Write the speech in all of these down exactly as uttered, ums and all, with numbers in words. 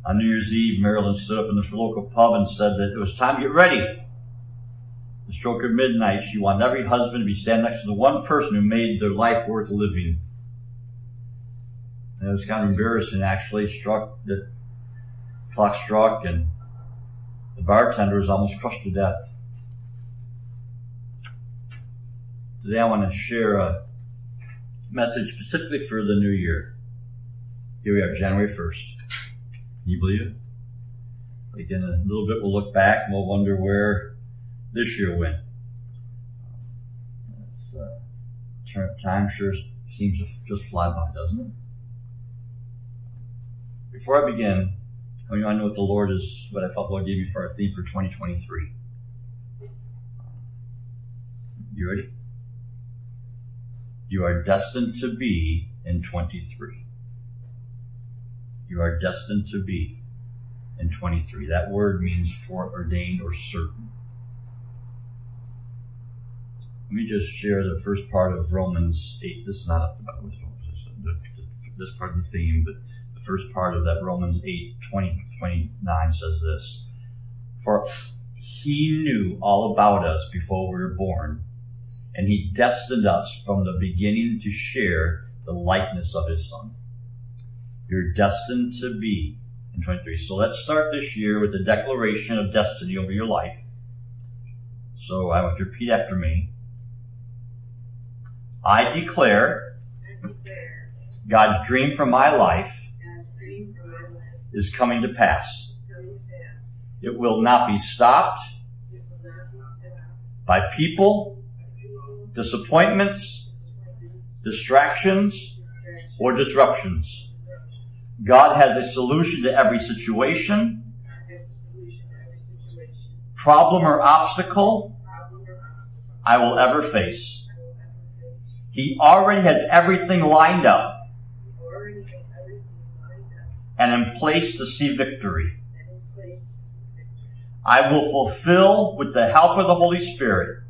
On New Year's Eve, Marilyn stood up in this local pub and said that it was time to get ready. The stroke of midnight, she wanted every husband to be standing next to the one person who made their life worth living. And it was kind of embarrassing, actually. Struck, the clock struck, and the bartender was almost crushed to death. Today I want to share a message specifically for the new year. Here we are, January first. Can you believe it? Like in a little bit we'll look back and we'll wonder where this year went. It's, uh, time sure seems to just fly by, doesn't it? Before I begin, I know what the Lord is, what I felt the Lord gave me for our theme for twenty twenty-three. You ready? You are destined to be in twenty-three. You are destined to be in twenty-three. That word means foreordained or certain. Let me just share the first part of Romans eight. This is not up about this part of the theme, but the first part of that Romans eight, twenty, twenty-nine says this. For he knew all about us before we were born, and he destined us from the beginning to share the likeness of his Son. You're destined to be in twenty-three. So let's start this year with the declaration of destiny over your life. So I want you to repeat after me. I declare, I declare God's dream for my life, God's dream for my life is coming to pass. Is coming to pass. It will not be stopped, it will not be stopped by people, by people disappointments, disappointments distractions, distractions, or disruptions. God has a solution to every situation, problem or obstacle I will ever face. He already has everything lined up and in place to see victory. I will fulfill with the help of the Holy Spirit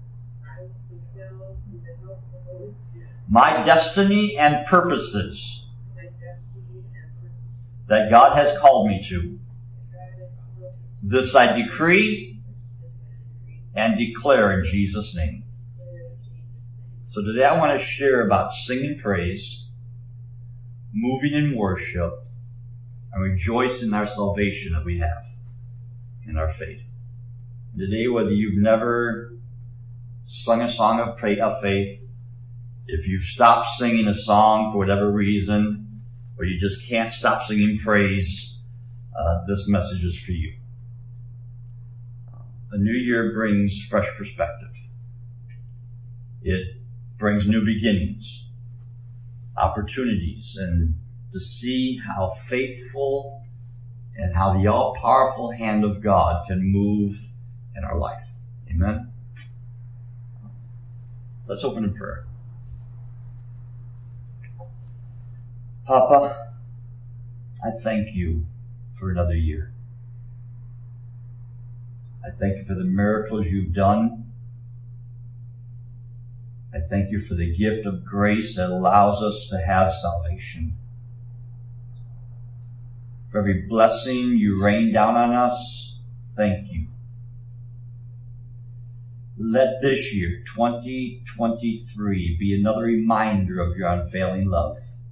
my destiny and purposes that God has called me to. This I decree and declare in Jesus' name. So today I want to share about singing praise, moving in worship, and rejoicing in our salvation that we have in our faith. Today, whether you've never sung a song of faith, if you've stopped singing a song for whatever reason, or you just can't stop singing praise, uh, this message is for you. A new year brings fresh perspective. It brings new beginnings, opportunities, and to see how faithful and how the all-powerful hand of God can move in our life. Amen? Let's open in prayer. Papa, I thank you for another year. I thank you for the miracles you've done. I thank you for the gift of grace that allows us to have salvation. For every blessing you rain down on us, thank you. Let this year, twenty twenty-three, be another reminder of your unfailing love.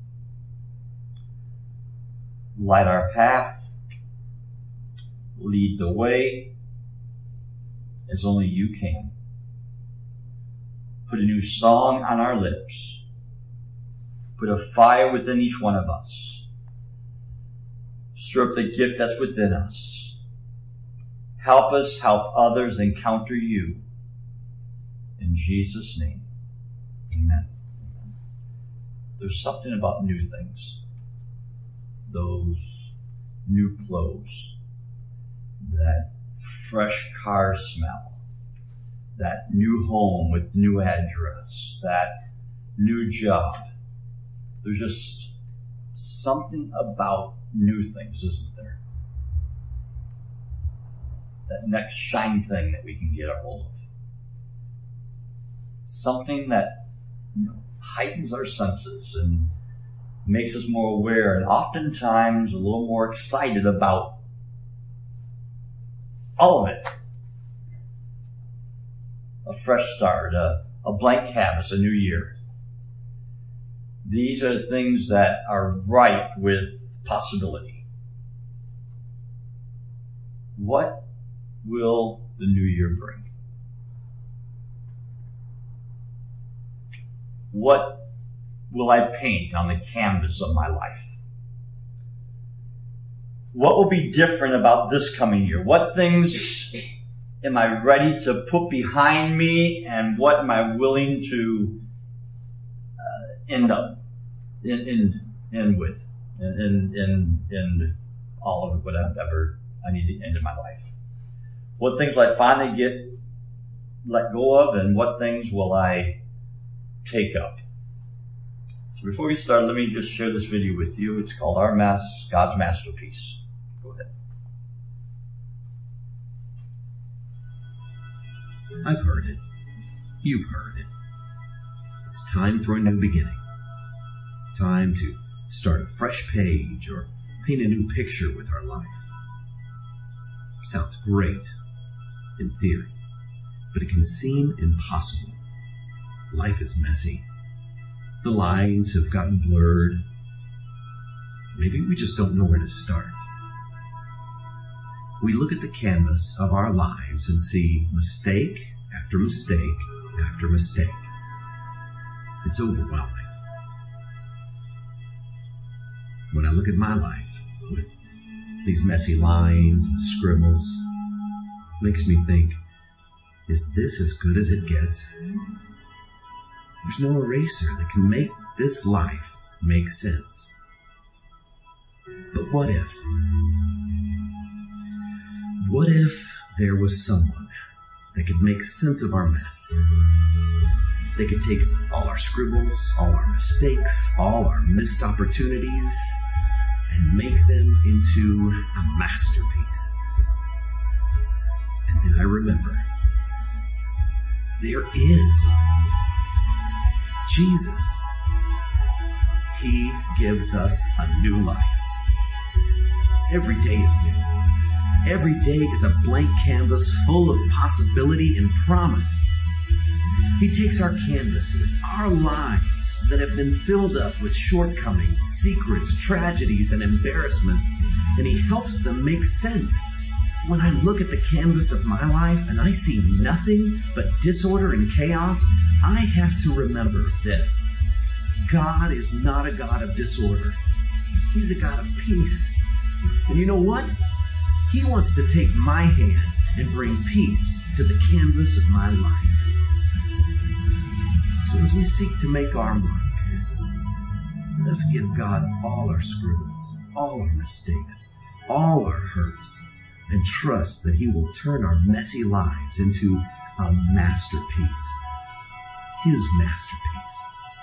Light our path, lead the way as only you can. Put a new song on our lips. Put a fire within each one of us. Stir up the gift that's within us. Help us help others encounter you. In Jesus' name, amen. There's something about new things. Those new clothes, that fresh car smell, that new home with new address, that new job. There's just something about new things, isn't there? That next shiny thing that we can get a hold of. Something that, you know, heightens our senses and makes us more aware and oftentimes a little more excited about all of it. A fresh start, a, a blank canvas, a new year. These are things that are ripe with possibility. What will the new year bring? What will I paint on the canvas of my life? What will be different about this coming year? What things am I ready to put behind me, and what am I willing to uh, end up in, in, in with, in, in, in all of whatever I need to end in my life? What things will I finally get let go of, and what things will I take up? So before we start, let me just share this video with you. It's called Our Mass, God's Masterpiece. Go ahead. I've heard it. You've heard it. It's time for a new beginning. Time to start a fresh page or paint a new picture with our life. Sounds great in theory, but it can seem impossible. Life is messy. The lines have gotten blurred. Maybe we just don't know where to start. We look at the canvas of our lives and see mistake after mistake after mistake. It's overwhelming. When I look at my life with these messy lines and scribbles, it makes me think, is this as good as it gets? There's no eraser that can make this life make sense. But what if? What if there was someone that could make sense of our mess? They could take all our scribbles, all our mistakes, all our missed opportunities, and make them into a masterpiece. And then I remember, there is Jesus. He gives us a new life. Every day is new. Every day is a blank canvas full of possibility and promise. He takes our canvases, our lives that have been filled up with shortcomings, secrets, tragedies, and embarrassments, and he helps them make sense. When I look at the canvas of my life and I see nothing but disorder and chaos, I have to remember this. God is not a God of disorder. He's a God of peace. And you know what? He wants to take my hand and bring peace to the canvas of my life. So as we seek to make our mark, let us give God all our scribbles, all our mistakes, all our hurts, and trust that he will turn our messy lives into a masterpiece. His masterpiece.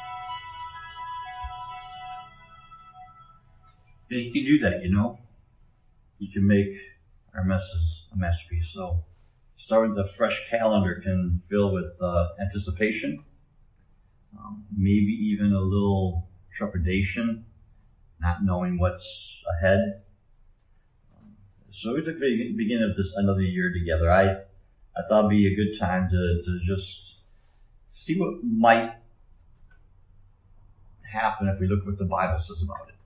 Yeah, you can do that, you know. You can make our messes a masterpiece. So starting with a fresh calendar can fill with uh, anticipation, um, maybe even a little trepidation, not knowing what's ahead. So it's the beginning of this another year together. I I thought it'd be a good time to, to just see what might happen if we look at what the Bible says about it.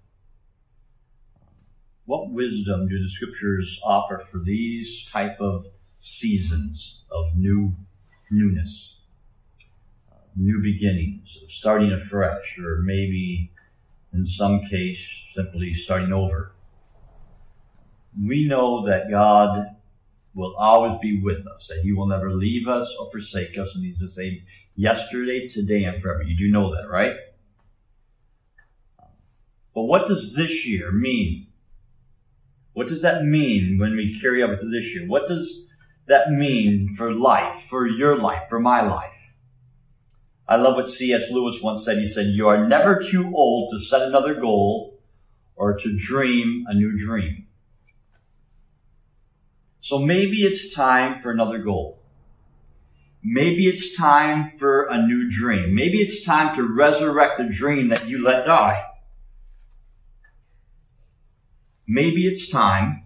What wisdom do the scriptures offer for these type of seasons of new newness, uh, new beginnings, starting afresh, or maybe in some case simply starting over? We know that God will always be with us, that he will never leave us or forsake us, and he's the same yesterday, today, and forever. You do know that, right? But what does this year mean? What does that mean when we carry over to this year? What does that mean for life, for your life, for my life? I love what C S Lewis once said. He said, you are never too old to set another goal or to dream a new dream. So maybe it's time for another goal. Maybe it's time for a new dream. Maybe it's time to resurrect the dream that you let die. maybe it's time,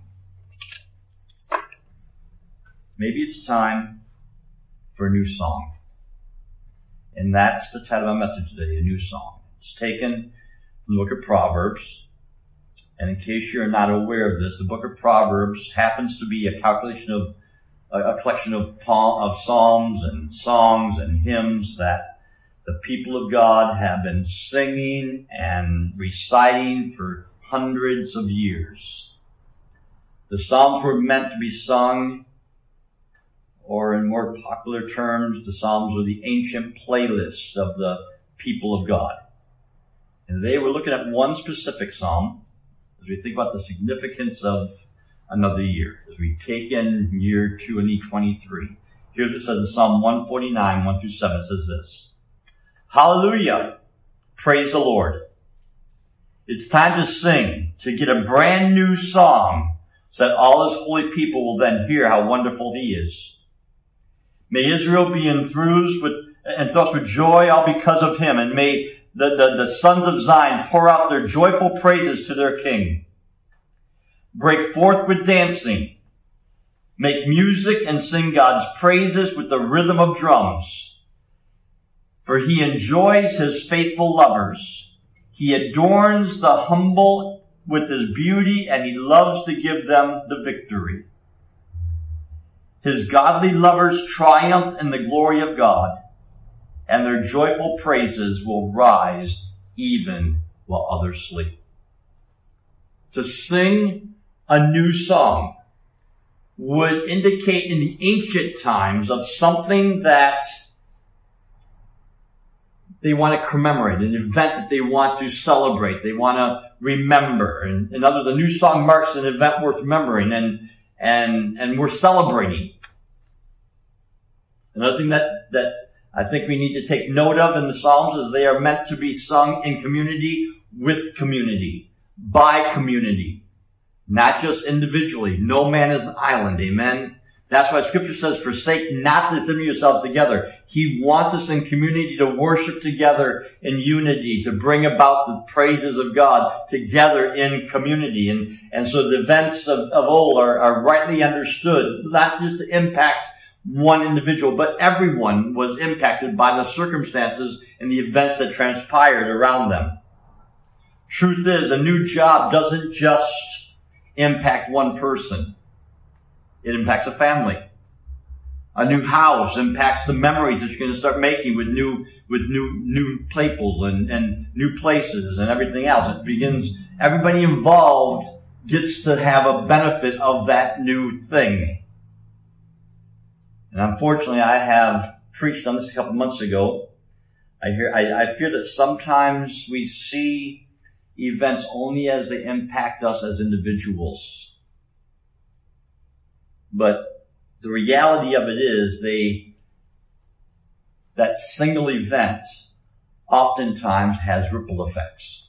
maybe it's time for a new song. And that's the title of my message today, a new song. It's taken from the book of Proverbs. And in case you're not aware of this, the book of Proverbs happens to be a calculation of a, a collection of, of psalms and songs and hymns that the people of God have been singing and reciting for hundreds of years. The Psalms were meant to be sung, or in more popular terms, the Psalms were the ancient playlist of the people of God. And today we're looking at one specific psalm as we think about the significance of another year, as we take in year twenty twenty-three. Here's what it says in Psalm one forty-nine, one through seven. It says this: Hallelujah! Praise the Lord. It's time to sing, to get a brand new song, so that all his holy people will then hear how wonderful he is. May Israel be enthused with, enthused with joy all because of him, and may the, the, the sons of Zion pour out their joyful praises to their king. Break forth with dancing. Make music and sing God's praises with the rhythm of drums. For he enjoys his faithful lovers. He adorns the humble with his beauty, and he loves to give them the victory. His godly lovers triumph in the glory of God, and their joyful praises will rise even while others sleep. To sing a new song would indicate in the ancient times of something that they want to commemorate, an event that they want to celebrate, they want to remember. And in other words, a new song marks an event worth remembering, and and and we're celebrating. Another thing that that I think we need to take note of in the Psalms is they are meant to be sung in community, with community, by community, not just individually. No man is an island, amen? That's why Scripture says, forsake not the assembling yourselves together. He wants us in community to worship together in unity, to bring about the praises of God together in community. And, and so the events of, of old are, are rightly understood, not just to impact one individual, but everyone was impacted by the circumstances and the events that transpired around them. Truth is, a new job doesn't just impact one person. It impacts a family. A new house impacts the memories that you're going to start making with new, with new, new people and, and new places and everything else. It begins, everybody involved gets to have a benefit of that new thing. And unfortunately, I have preached on this a couple months ago. I hear, I, I fear that sometimes we see events only as they impact us as individuals. But the reality of it is they, that single event oftentimes has ripple effects.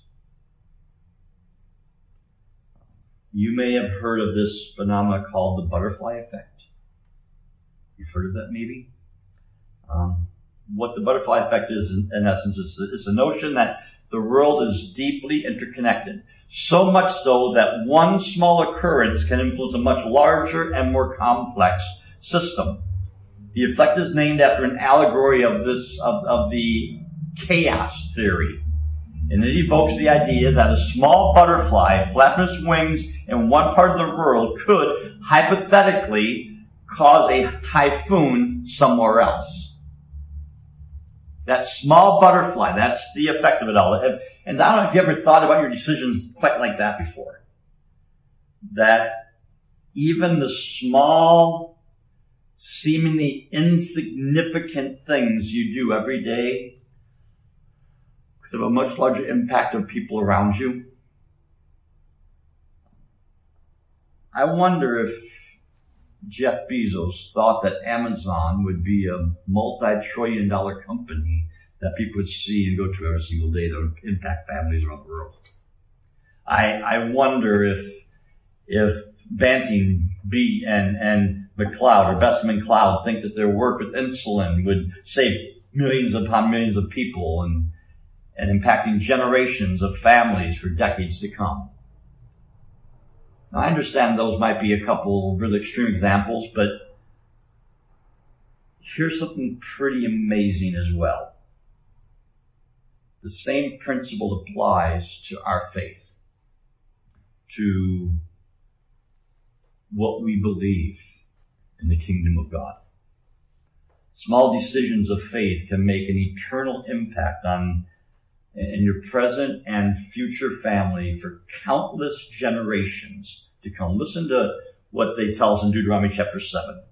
You may have heard of this phenomenon called the butterfly effect. You've heard of that maybe? Um, what the butterfly effect is, in, in essence, is it's a notion that the world is deeply interconnected. So much so that one small occurrence can influence a much larger and more complex system. The effect is named after an allegory of this, of, of the chaos theory. And it evokes the idea that a small butterfly flapping its wings in one part of the world could, hypothetically, cause a typhoon somewhere else. That small butterfly, that's the effect of it all. And I don't know if you ever thought about your decisions quite like that before. That even the small, seemingly insignificant things you do every day could have a much larger impact on people around you. I wonder if Jeff Bezos thought that Amazon would be a multi-trillion dollar company that people would see and go to every single day that would impact families around the world. I, I wonder if, if Banting, B, and, and McLeod, or Besseman Cloud, think that their work with insulin would save millions upon millions of people and, and impacting generations of families for decades to come. Now, I understand those might be a couple really extreme examples, but here's something pretty amazing as well. The same principle applies to our faith, to what we believe in the kingdom of God. Small decisions of faith can make an eternal impact on in your present and future family for countless generations to come. Listen to what they tell us in Deuteronomy chapter seven.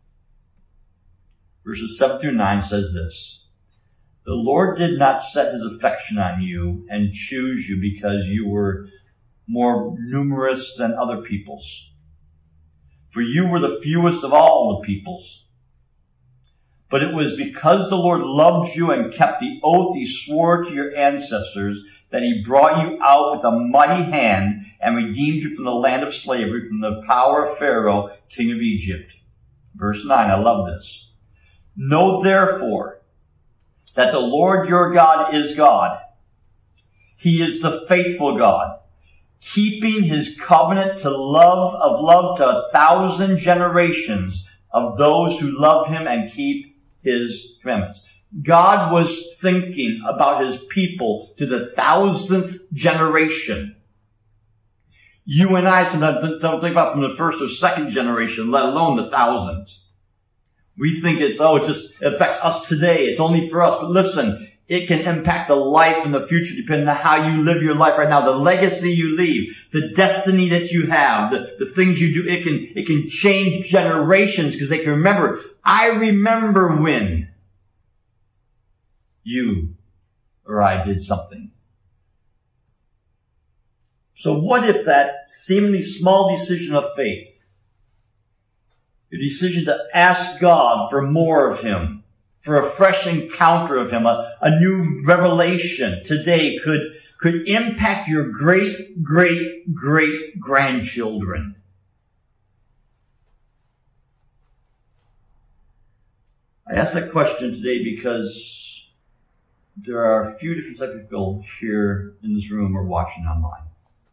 Verses seven through nine says this: The Lord did not set his affection on you and choose you because you were more numerous than other peoples, for you were the fewest of all the peoples. But it was because the Lord loved you and kept the oath he swore to your ancestors that he brought you out with a mighty hand and redeemed you from the land of slavery, from the power of Pharaoh, king of Egypt. Verse nine, I love this. Know therefore that the Lord your God is God. He is the faithful God, keeping his covenant to love of love to a thousand generations of those who love him and keep his commandments. God was thinking about his people to the thousandth generation. You and I sometimes don't think about from the first or second generation, let alone the thousands. We think it's, oh, it just affects us today. It's only for us. But listen, it can impact the life in the future depending on how you live your life right now, the legacy you leave, the destiny that you have, the, the things you do. It can, it can change generations because they can remember, I remember when you or I did something. So what if that seemingly small decision of faith, a decision to ask God for more of him, for a fresh encounter of him, a, a new revelation today could, could impact your great, great, great grandchildren? I ask that question today because there are a few different types of people here in this room or watching online.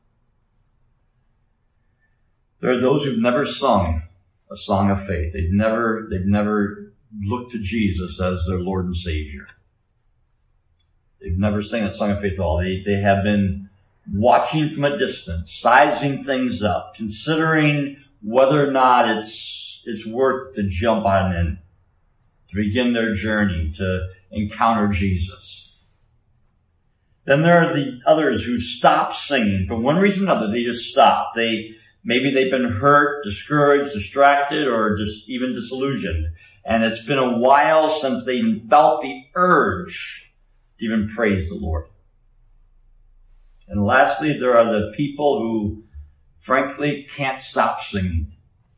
There are those who've never sung a song of faith. They've never, they've never looked to Jesus as their Lord and Savior. They've never sang that song of faith at all. They, they have been watching from a distance, sizing things up, considering whether or not it's, it's worth to jump on in, to begin their journey, to encounter Jesus. Then there are the others who stop singing. For one reason or another, they just stop. They, maybe they've been hurt, discouraged, distracted, or just even disillusioned. And it's been a while since they even felt the urge to even praise the Lord. And lastly, there are the people who, frankly, can't stop singing.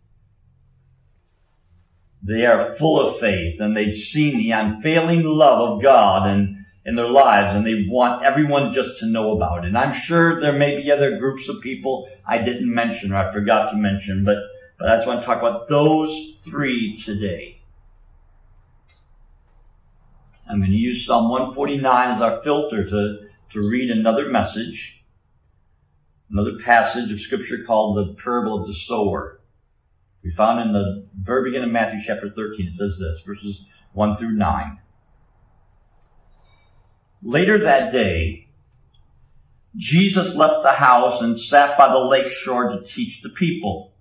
They are full of faith, and they've seen the unfailing love of God in, in their lives, and they want everyone just to know about it. And I'm sure there may be other groups of people I didn't mention or I forgot to mention, but, but I just want to talk about those three today. I'm going to use Psalm one forty-nine as our filter to, to read another message, another passage of Scripture called the parable of the sower. We found in the very beginning of Matthew chapter thirteen, it says this, verses one through nine. Later that day, Jesus left the house and sat by the lake shore to teach the people.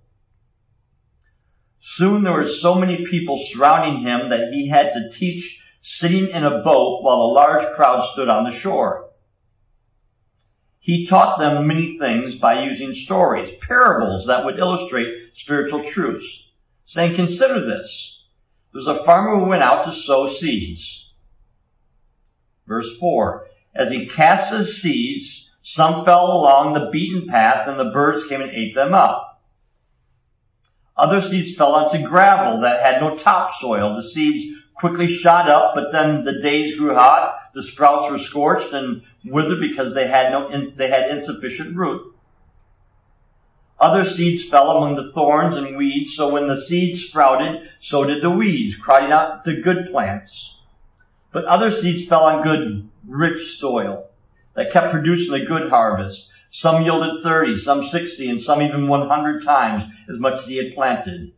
Soon there were so many people surrounding him that he had to teach sitting in a boat while a large crowd stood on the shore. He taught them many things by using stories, parables that would illustrate spiritual truths, saying, consider this. There's a farmer who went out to sow seeds. Verse four, as he cast his seeds, some fell along the beaten path and the birds came and ate them up. Other seeds fell onto gravel that had no topsoil. The seeds quickly shot up, but then the days grew hot. The sprouts were scorched and withered because they had no, they had insufficient root. Other seeds fell among the thorns and weeds, so when the seeds sprouted, so did the weeds, crowding out the good plants. But other seeds fell on good, rich soil that kept producing a good harvest. Some yielded thirty, some sixty, and some even one hundred times as much as he had planted.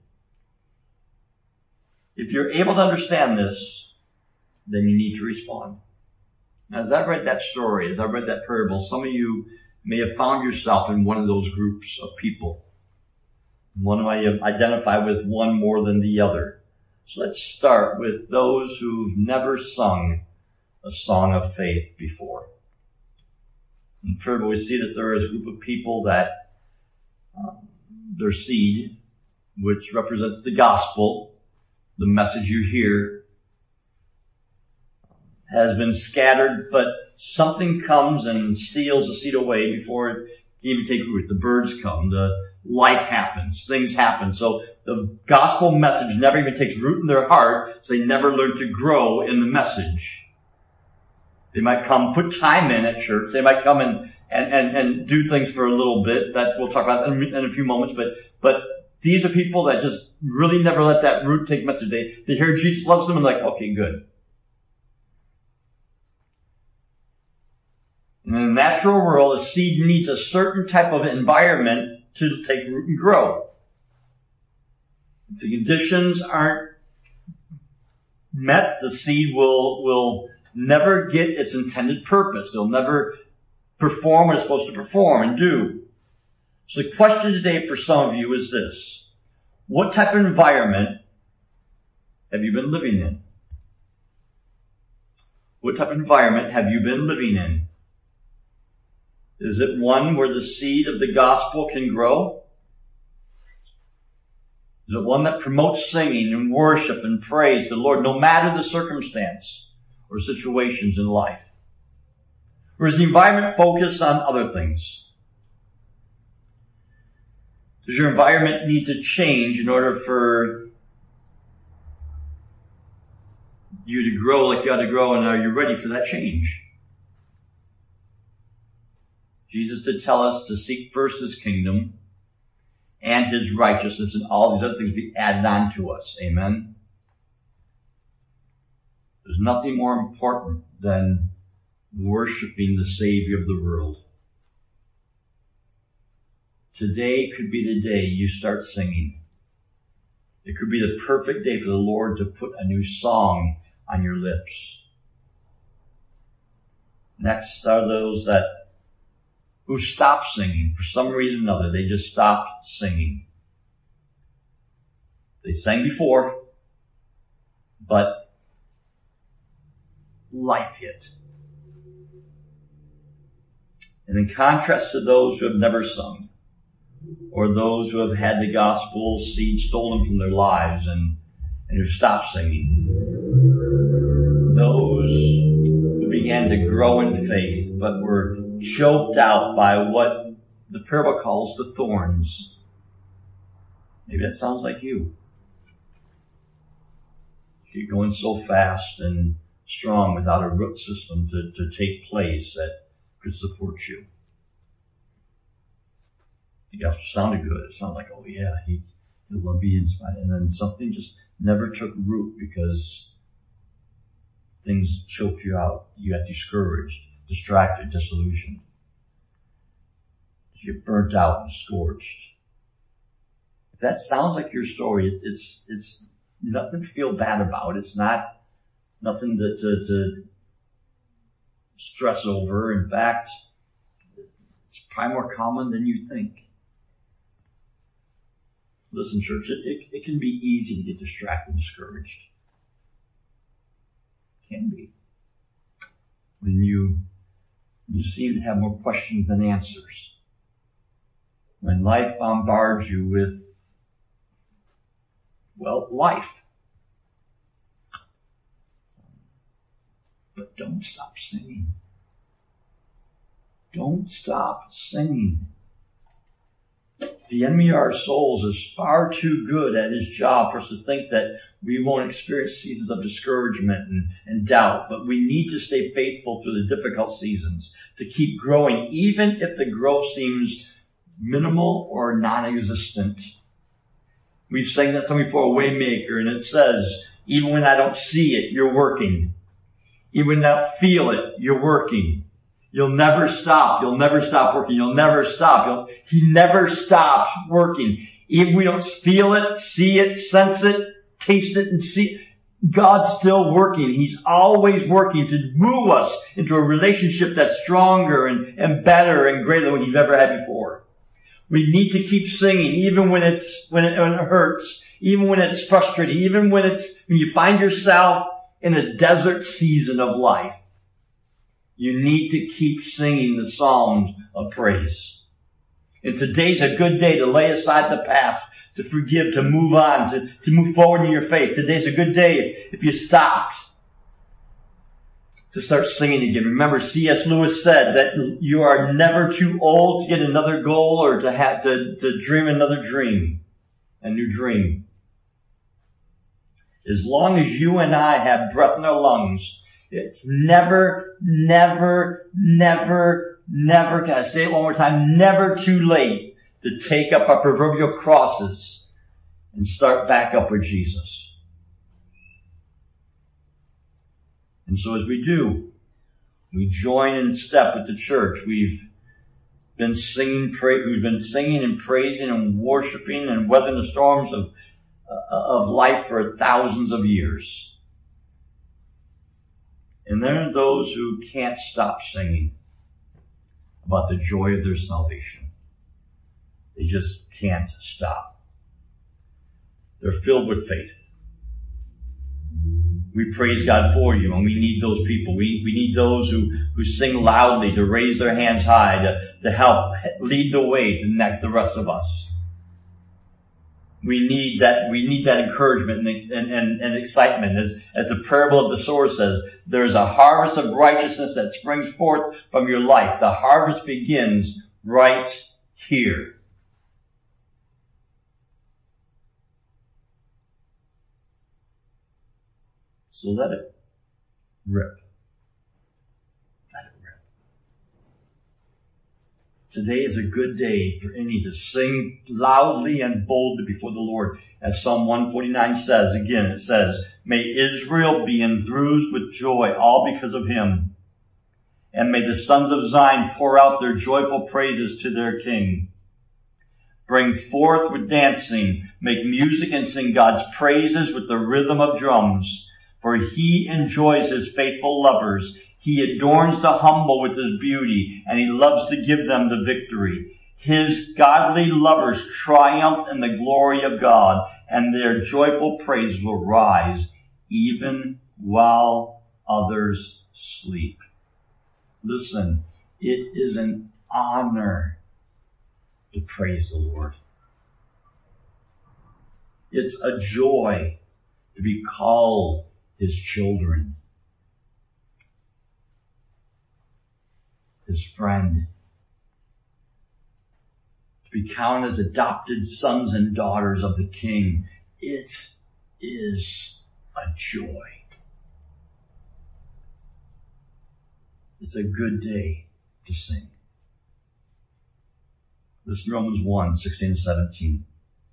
If you're able to understand this, then you need to respond. Now, as I read that story, as I read that parable, some of you may have found yourself in one of those groups of people. One might identify with one more than the other. So let's start with those who've never sung a song of faith before. In the parable, we see that there is a group of people that um, their seed, which represents the gospel, the message you hear, has been scattered, but something comes and steals the seed away before it can even take root. The birds come, the life happens, things happen. So the gospel message never even takes root in their heart, so they never learn to grow in the message. They might come, put time in at church. They might come and, and, and, and do things for a little bit that we'll talk about in, in a few moments, but, but these are people that just really never let that root take message. They, they hear Jesus loves them and like, okay, good. In the natural world, a seed needs a certain type of environment to take root and grow. If the conditions aren't met, the seed will, will never get its intended purpose. It'll never perform what it's supposed to perform and do. So the question today for some of you is this. What type of environment have you been living in? What type of environment have you been living in? Is it one where the seed of the gospel can grow? Is it one that promotes singing and worship and praise the Lord no matter the circumstance or situations in life? Or is the environment focused on other things? Does your environment need to change in order for you to grow like you ought to grow, and are you ready for that change? Jesus did tell us to seek first his kingdom and his righteousness, and all these other things be added on to us. Amen? There's nothing more important than worshiping the Savior of the world. Today could be the day you start singing. It could be the perfect day for the Lord to put a new song on your lips. Next are those that who stopped singing for some reason or another. They just stopped singing. They sang before, but life hit. And in contrast to those who have never sung, or those who have had the gospel seed stolen from their lives and, and who stopped singing, those who began to grow in faith but were choked out by what the parable calls the thorns. Maybe that sounds like you. You're going so fast and strong without a root system to, to take place that could support you. The gospel sounded good. It sounded like, oh yeah, he, he'll be inspired. And then something just never took root because things choked you out. You got discouraged, distracted, disillusioned. You get burnt out and scorched. If that sounds like your story, it's, it's, it's nothing to feel bad about. It's not nothing to, to, to stress over. In fact, it's probably more common than you think. Listen, church, it, it, it can be easy to get distracted and discouraged. It can be. When you, you seem to have more questions than answers. When life bombards you with, well, life. But don't stop singing. Don't stop singing. The enemy of our souls is far too good at his job for us to think that we won't experience seasons of discouragement and, and doubt, but we need to stay faithful through the difficult seasons, to keep growing, even if the growth seems minimal or non-existent. We've sang that song before, Waymaker, and it says, even when I don't see it, you're working. Even when I don't feel it, you're working. You'll never stop. You'll never stop working. You'll never stop. You'll, he never stops working. Even we don't feel it, see it, sense it, taste it, and see it. God's still working. He's always working to woo us into a relationship that's stronger and, and better and greater than what you've ever had before. We need to keep singing, even when it's, when it, when it hurts, even when it's frustrating, even when it's, when you find yourself in a desert season of life. You need to keep singing the songs of praise. And today's a good day to lay aside the past, to forgive, to move on, to, to move forward in your faith. Today's a good day if you stopped to start singing again. Remember, C S Lewis said that you are never too old to get another goal or to have to, to dream another dream, a new dream. As long as you and I have breath in our lungs, it's never, never, never, never, can I say it one more time, never too late to take up our proverbial crosses and start back up with Jesus. And so as we do, we join in step with the church. We've been singing, pray, we've been singing and praising and worshiping and weathering the storms of, uh, of life for thousands of years. And there are those who can't stop singing about the joy of their salvation. They just can't stop. They're filled with faith. We praise God for you, and we need those people. We, we need those who, who sing loudly, to raise their hands high, to, to help lead the way to connect the rest of us. We need that, we need that encouragement and, and, and excitement. As, as the parable of the sower says, there's a harvest of righteousness that springs forth from your life. The harvest begins right here. So let it rip. Let it rip. Today is a good day for any to sing loudly and boldly before the Lord. As Psalm one forty-nine says, again, it says, may Israel be enthused with joy, all because of him. And may the sons of Zion pour out their joyful praises to their King. Bring forth with dancing, make music and sing God's praises with the rhythm of drums. For he enjoys his faithful lovers. He adorns the humble with his beauty, and he loves to give them the victory. His godly lovers triumph in the glory of God, and their joyful praise will rise even while others sleep. Listen, it is an honor to praise the Lord. It's a joy to be called his children, his friend, to be counted as adopted sons and daughters of the King. It is a joy. It's a good day to sing. Listen to Romans one, sixteen and seventeen.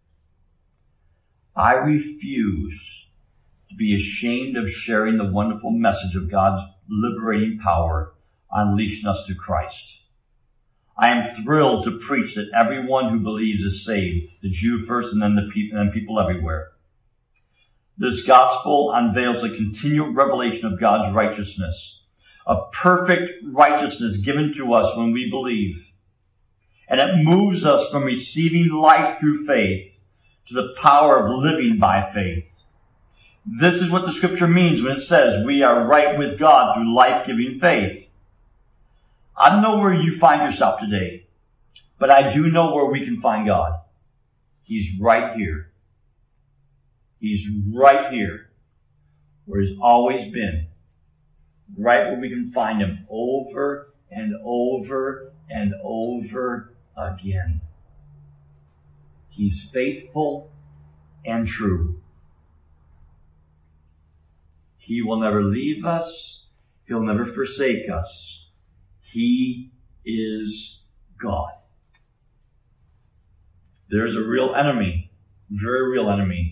I refuse to be ashamed of sharing the wonderful message of God's liberating power unleashing us through Christ. I am thrilled to preach that everyone who believes is saved, the Jew first and then the people, and then people everywhere. This gospel unveils a continual revelation of God's righteousness, a perfect righteousness given to us when we believe. And it moves us from receiving life through faith to the power of living by faith. This is what the scripture means when it says we are right with God through life-giving faith. I don't know where you find yourself today, but I do know where we can find God. He's right here. He's right here where he's always been. Right where we can find him over and over and over again. He's faithful and true. He will never leave us. He'll never forsake us. He is God. There's a real enemy, very real enemy,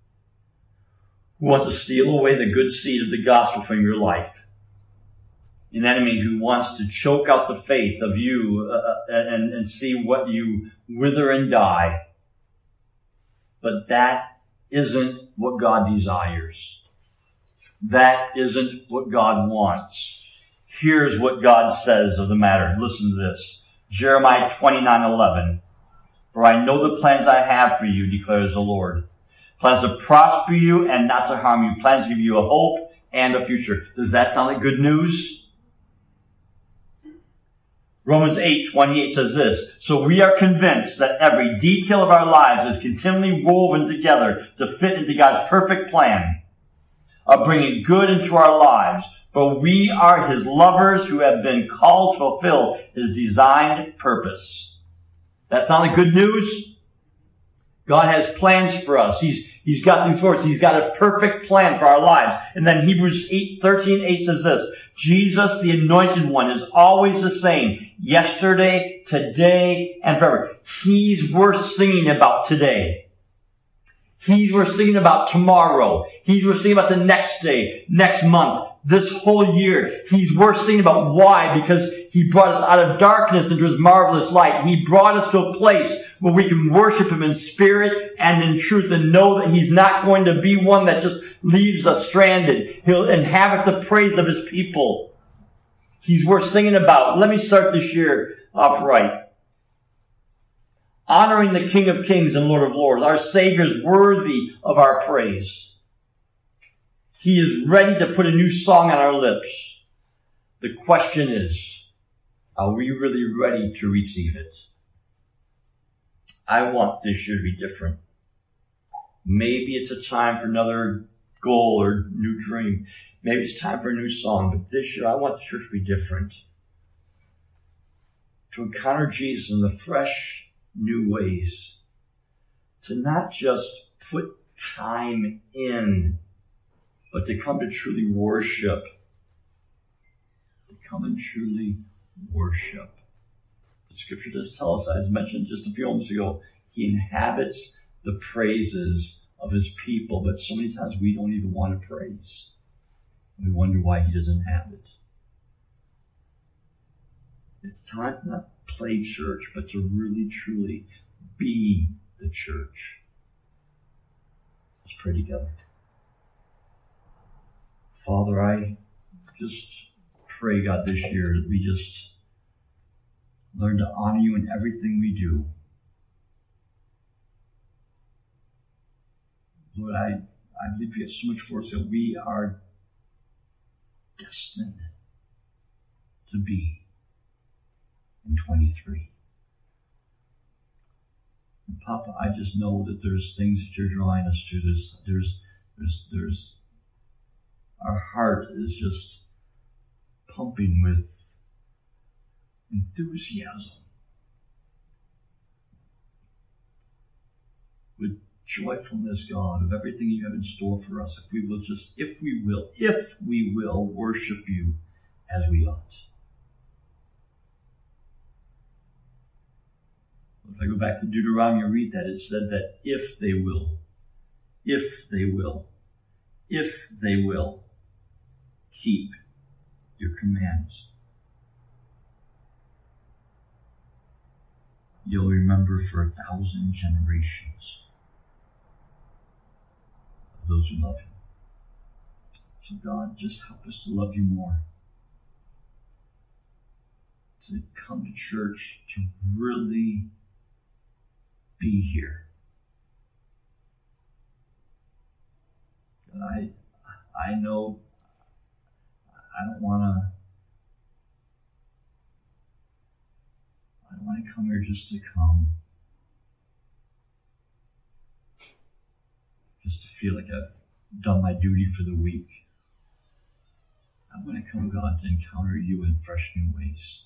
who wants to steal away the good seed of the gospel from your life. an enemy who wants to choke out the faith of you uh, and, and see what you wither and die. But that isn't what God desires. That isn't what God wants. Here's what God says of the matter. Listen to this. Jeremiah twenty-nine eleven. For I know the plans I have for you, declares the Lord. Plans to prosper you and not to harm you. Plans to give you a hope and a future. Does that sound like good news? Romans eight twenty-eight says this. So we are convinced that every detail of our lives is continually woven together to fit into God's perfect plan of bringing good into our lives. For we are His lovers who have been called to fulfill His designed purpose. That sound like good news? God has plans for us. He's, He's got things for us. He's got a perfect plan for our lives. And then Hebrews eight thirteen eight says this. Jesus, the Anointed One, is always the same. Yesterday, today, and forever. He's worth singing about today. He's worth singing about tomorrow. He's worth singing about the next day, next month, this whole year. He's worth singing about. Why? Because He brought us out of darkness into His marvelous light. He brought us to a place where we can worship Him in spirit and in truth and know that He's not going to be one that just leaves us stranded. He'll inhabit the praise of His people. He's worth singing about. Let me start this year off right. Honoring the King of Kings and Lord of Lords. Our Savior is worthy of our praise. He is ready to put a new song on our lips. The question is, are we really ready to receive it? I want this year to be different. Maybe it's a time for another goal or new dream. Maybe it's time for a new song. But this year, I want the church to be different. To encounter Jesus in the fresh, new ways. To not just put time in, but to come to truly worship. To come and truly worship. The scripture does tell us, as mentioned just a few moments ago, He inhabits the praises of His people, but so many times we don't even want to praise. We wonder why He doesn't have it. It's time to not play church, but to really, truly be the church. Let's pray together. Father, I just pray, God, this year that we just learn to honor You in everything we do. Lord, I, I believe You have so much for us that we are destined to be in twenty-three. And Papa, I just know that there's things that You're drawing us to. There's, there's, there's, there's, our heart is just pumping with enthusiasm, with joyfulness, God, of everything You have in store for us. If we will just, if we will, if we will worship You as we ought. If I go back to Deuteronomy and read that, it said that if they will, if they will, if they will keep Your commands, You'll remember for a thousand generations of those who love You. So God, just help us to love You more. To come to church, to really be here. And I, I know I don't want to, I don't want to come here just to come. Just to feel like I've done my duty for the week. I want to come, God, to encounter You in fresh new ways.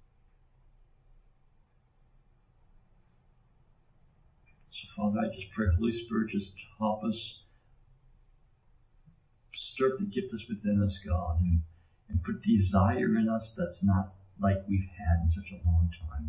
So, Father, I just pray, Holy Spirit, just help us stir up the gift that's within us, God, and, and put desire in us that's not like we've had in such a long time.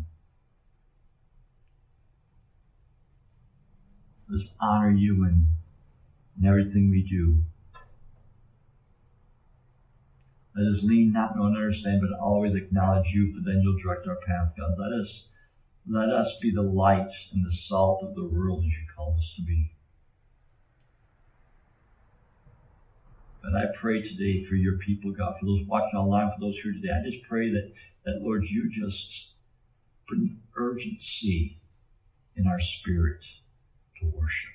Let's honor You in, in everything we do. Let us lean not on understand, but always acknowledge you, for then you'll direct our path, God. Let us, let us be the light and the salt of the world as you called us to be. God, I pray today for your people, God, for those watching online, for those here today. I just pray that, that Lord, you just bring urgency in our spirit to worship.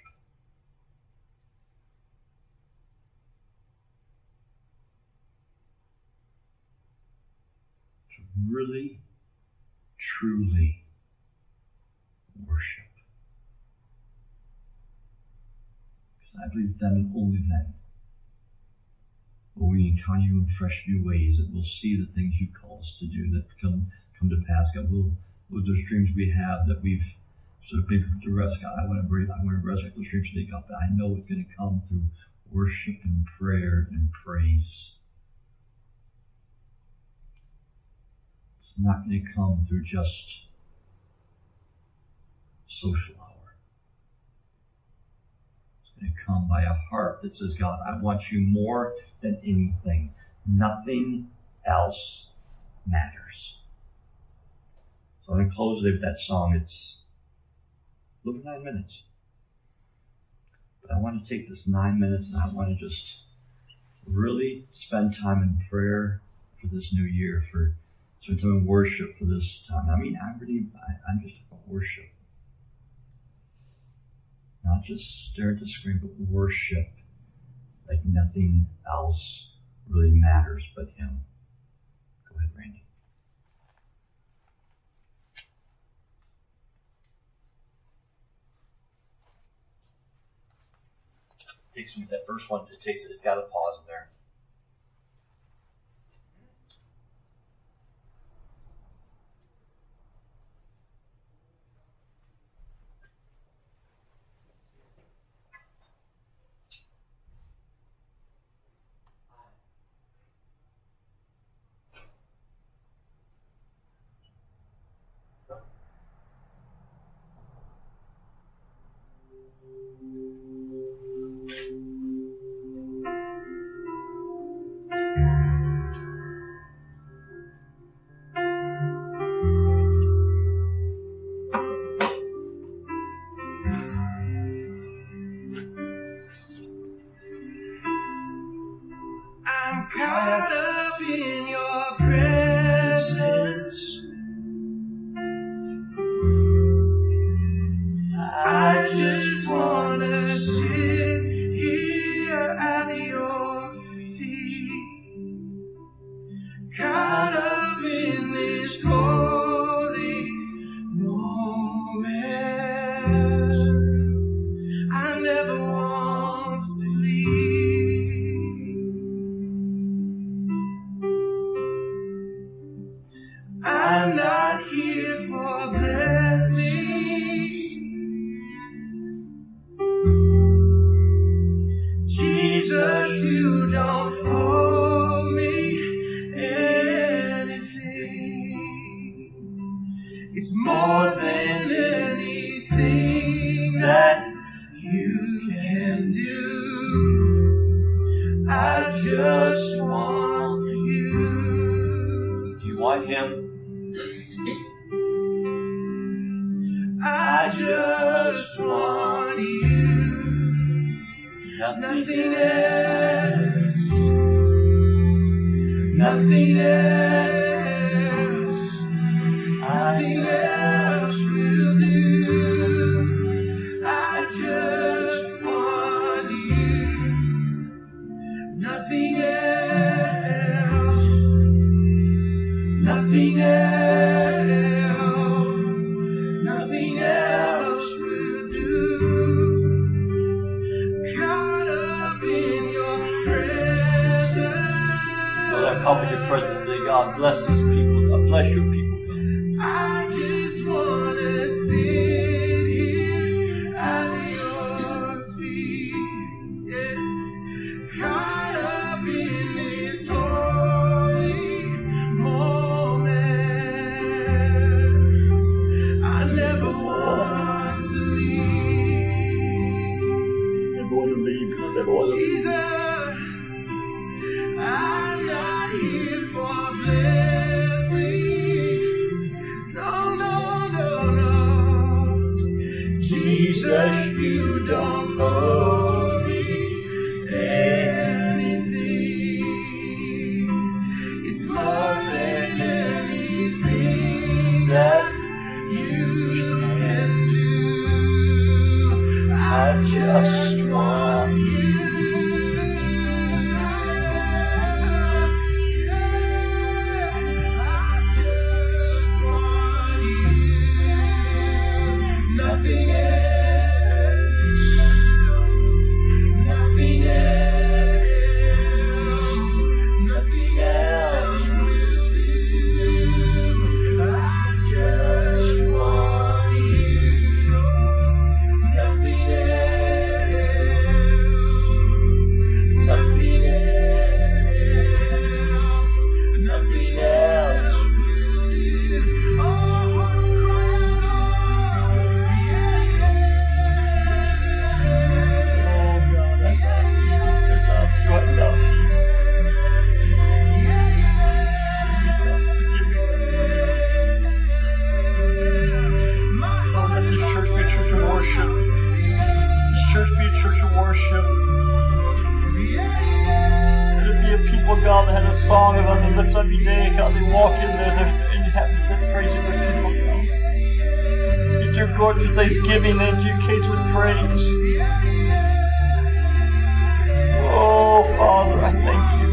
To really, truly worship. Because I believe then and only then will we encounter you in fresh new ways, that we'll see the things you call us to do that come come to pass. God, we'll, with those dreams we have that we've sort of maybe put to rest, God, I want to bring, I want to resurrect those dreams today, God, but I know it's going to come through worship and prayer and praise. It's not going to come through just social hour. It's going to come by a heart that says, God, I want you more than anything. Nothing else matters. So I'm going to close today with that song. It's a little over nine minutes. But I want to take this nine minutes and I want to just really spend time in prayer for this new year, for spend time in worship for this time. I mean, I really, I, I'm just about worship. Not just stare at the screen, but worship like nothing else really matters but Him. Go ahead, Randy. Takes me that first one. It takes. It's got a pause in there. I'm caught up in your presence. I just wanna sit here at your feet. Caught up in this holy moment. I never want to leave. I'm not here for blessings. Jesus, you don't owe me anything. It's more than anything that you can do. I just want you. Do you want Him? I just want you. Nothing else. Nothing else. Nothing else will do. I just want you. Nothing else. Nothing else. Nothing else will do. Caught up in your presence. Lord, I come in your presence today, God. Bless these people. God, bless your people, God. I just want to sit here at your feet. Yeah. Caught up in this holy moment. I never want to leave. Never want to leave, God. Never want to leave. Jesus, I'm not here you don't owe me anything. It's more than anything that you can do. I just want you. Nothing else, nothing else, nothing else will do. I just want you. Nothing else, nothing else, nothing else will do. Oh, hearts cry out, yeah, yeah. Oh God, I love you. I love you. Yeah, yeah. My Lord, heart let this church be a church of worship. This church be a church of worship. Let it be a people, God, that had a song of them that lift up your day. God, they walk in there and have the praising their people, God. Get your courts with thanksgiving and into your gates with praise. Oh, Father, I thank you.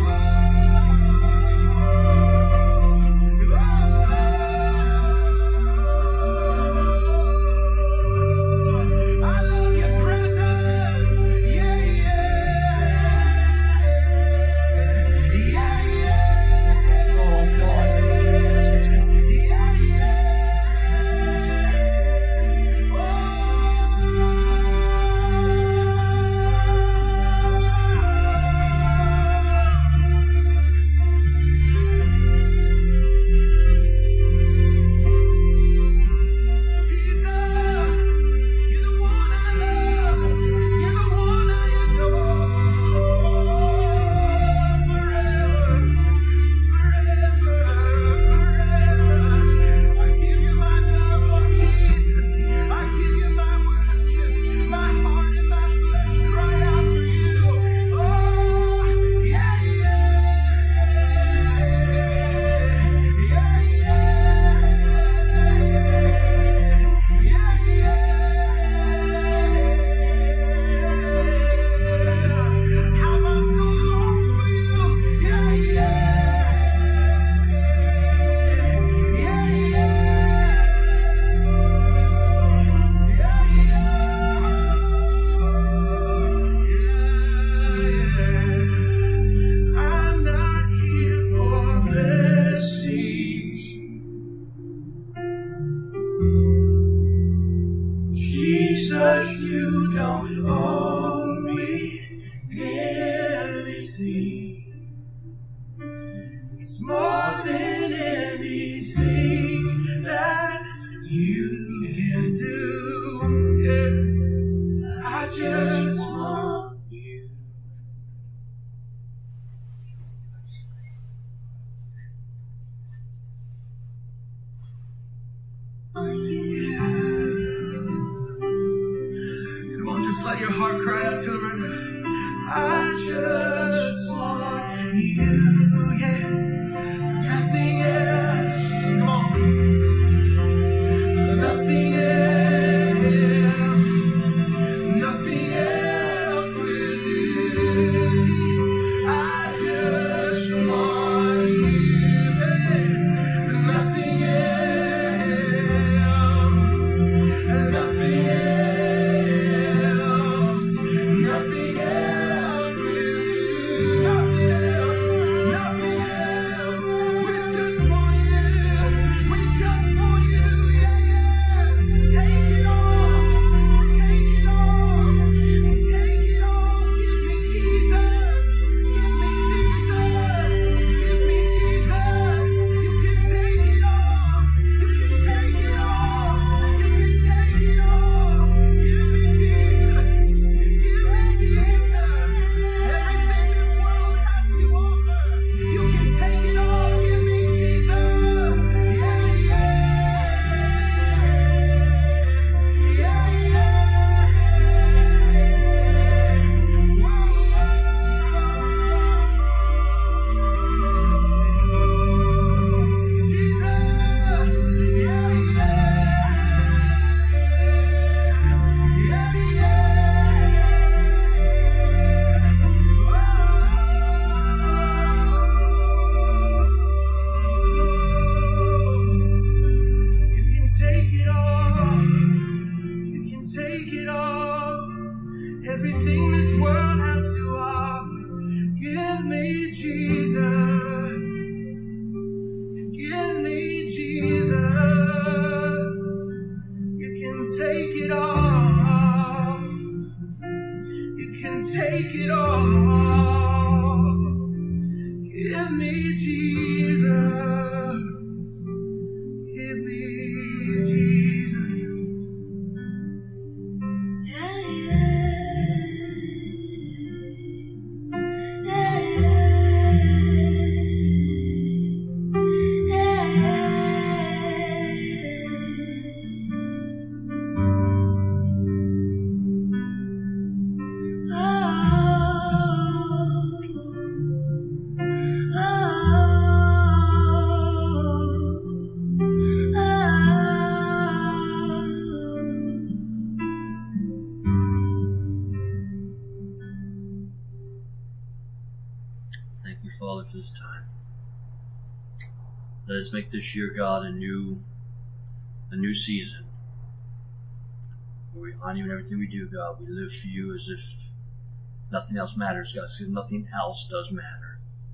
I love your presence. Yeah, yeah. Yeah, yeah. Oh, God. Yeah, yeah. Jesus, you're the one I love. You're the one I adore. Forever, forever, forever. I give you my love, oh Jesus. I give you my worship. My heart and my flesh cry out for you. Oh, yeah, yeah. Yeah, yeah. Yeah, yeah. How my soul longs for you. Yeah, yeah. Yeah, yeah. Yeah, yeah. I'm not here for blessings. Jesus, you don't owe me anything. It's more than anything that you can do. Yeah. I just want you. Yeah. Come on, just let your heart cry out to him right now. I just want you, yeah. Nothing else. Come on. Nothing else. Nothing else will do. Jesus, I just want you, hey. Nothing else. Nothing else. Nothing else will do. Nothing else. Nothing else. everything this world has to offer. Give me Jesus. Give me Jesus. You can take it all. You can take it all. Give me Jesus. Give me Jesus. Yeah, yeah. Yeah, yeah. Oh, oh, Thank you, Father, for this time. Let us make this year, God, a new, a new season. Where we honor you in everything we do, God. We live for you as if nothing else matters, God, because nothing else does matter.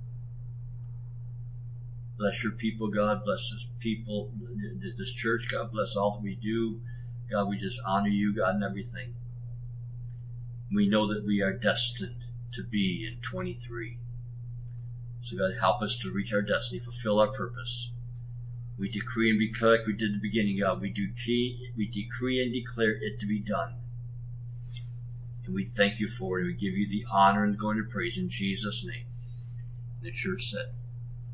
Bless your people, God. Bless this people, this church, God. Bless all that we do. God, we just honor you, God, in everything. We know that we are destined to be in twenty-three. So God, help us to reach our destiny, fulfill our purpose. We decree and declare, like we did at the beginning, God, we decree, we decree and declare it to be done. And we thank you for it, and we give you the honor and the glory and praise in Jesus' name. The church said,